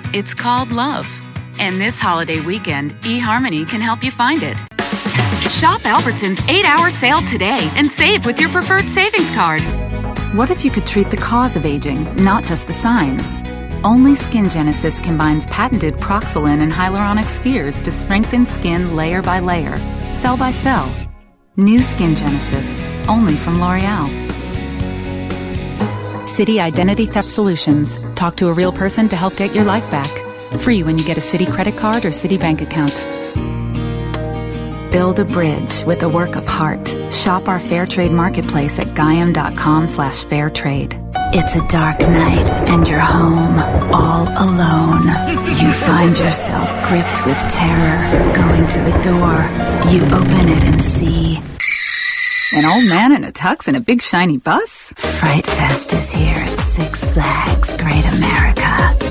It's called love. And this holiday weekend, eHarmony can help you find it. Shop Albertsons 8-hour sale today and save with your preferred savings card. What if you could treat the cause of aging, not just the signs? Only Skin Genesis combines patented Proxolin and hyaluronic spheres to strengthen skin layer by layer, cell by cell. New Skin Genesis, only from L'Oreal. Citi Identity Theft Solutions. Talk to a real person to help get your life back. Free when you get a Citi credit card or Citi bank account. Build a bridge with a work of heart. Shop our Fairtrade marketplace at gaiam.com/fairtrade. It's a dark night and you're home, all alone. You find yourself gripped with terror. Going to the door, you open it and see An old man in a tux and a big shiny bus? Fright Fest is here at Six Flags Great America.